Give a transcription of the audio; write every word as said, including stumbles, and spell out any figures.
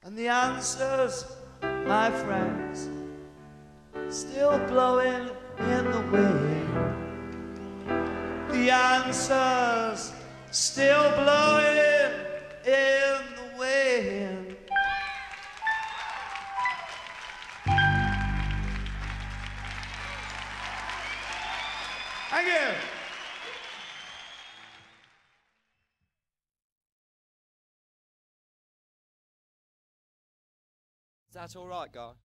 And the answers, my friends, still blowing in the wind. The answers still blowing in the wind. Thank you. Is that all right, guy?